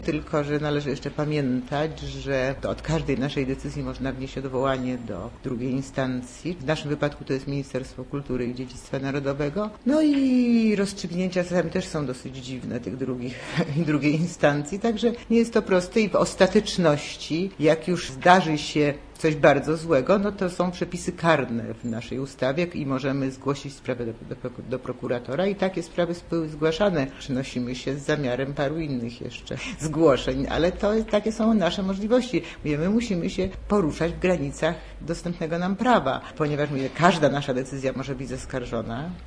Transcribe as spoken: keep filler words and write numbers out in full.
Tylko że należy jeszcze pamiętać, że to od każdej naszej decyzji można wnieść odwołanie do drugiej instancji. W naszym wypadku to jest Ministerstwo Kultury i Dziedzictwa Narodowego. No i rozstrzygnięcia czasami też są dosyć dziwne tych drugich i drugiej instancji, także nie jest to proste i w ostateczności, jak już zdarzy się coś bardzo złego, no to są przepisy karne w naszej ustawie i możemy zgłosić sprawę do, do, do prokuratora i takie sprawy były zgłaszane. Przynosimy się z zamiarem paru innych jeszcze zgłoszeń, ale to takie są nasze możliwości. My musimy się poruszać w granicach dostępnego nam prawa, ponieważ mówię, każda nasza decyzja może być zaskarżona